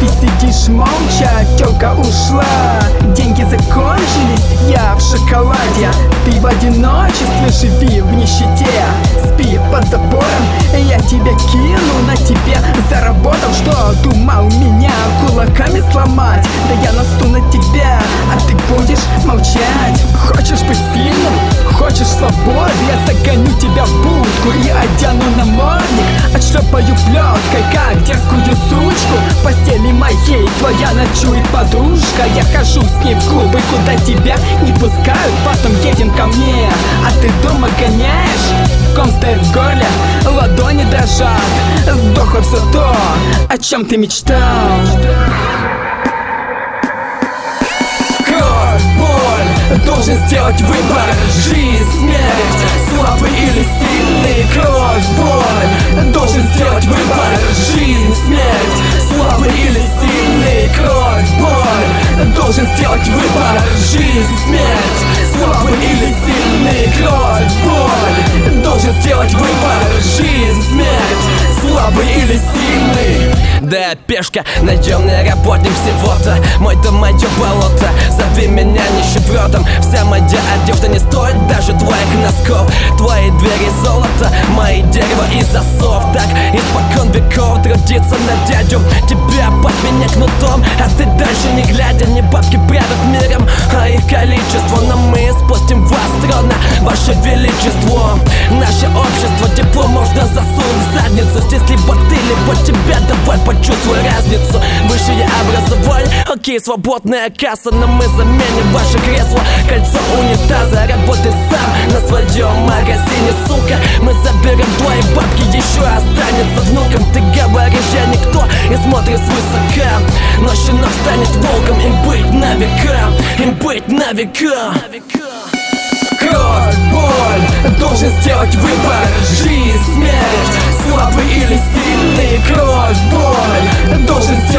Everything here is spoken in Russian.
Ты сидишь молча, тёлка ушла. Деньги закончились, я в шоколаде. Ты в одиночестве живи в нищете. Спи под забором, я тебя кину. На тебе заработал, что думал меня кулаками сломать. Да я насту на тебя, а ты будешь молчать. Хочешь быть сильным? Хочешь свободы? Я загоню тебя в будку и одену намордник. Отшлепаю плеткой, как дерзкую сучку. В постели моей твоя ночует подружка. Я хожу с ней в клубы, куда тебя не пускают. Потом едем ко мне, а ты дома гоняешь. Ком стоит в горле, ладони дрожат. Сдохло все то, о чем ты мечтал. Кровь, боль, должен сделать выбор. Жизнь, смерть, слабый или сильный. Кровь, боль, должен сделать выбор. Жизнь, смерть, слабый или сильный. Кровь, боль, должен сделать выбор. Жизнь, смерть, слабый или сильный. Кровь, боль, должен сделать выбор. Жизнь, смерть, слабый или сильный. Да, пешка, наемный работник всего-то. Мой дом, мое болото. Зови меня нищебродом. Вся моя одежда не стоит даже твоих носков. Твои двери золото, мои дерево и засов. Так испокон веков трудиться на дядю. Тебя под меня кнутом, а ты дальше не глядя. Не бабки правят миром, а их количество. Но мы спустим вас с трона, ваше величество. Наше общество, тепло можно засунуть в задницу. Здесь либо ты, либо тебя, давай почувствуй разницу. Высшее образование, окей, свободная касса. Но мы заменим ваше кресло, кольцо унитаза. Работай сам на своем магазине, сука. Мы заберем твои бабки, еще останется внукам. Ты говоришь, я никто и смотришь свысока. Но щенок станет волком, им быть на века. Им быть на века. Кровь, боль, должен сделать выбор. Жизнь, смерть, слабый или сильный. Кровь, боль, должен сделать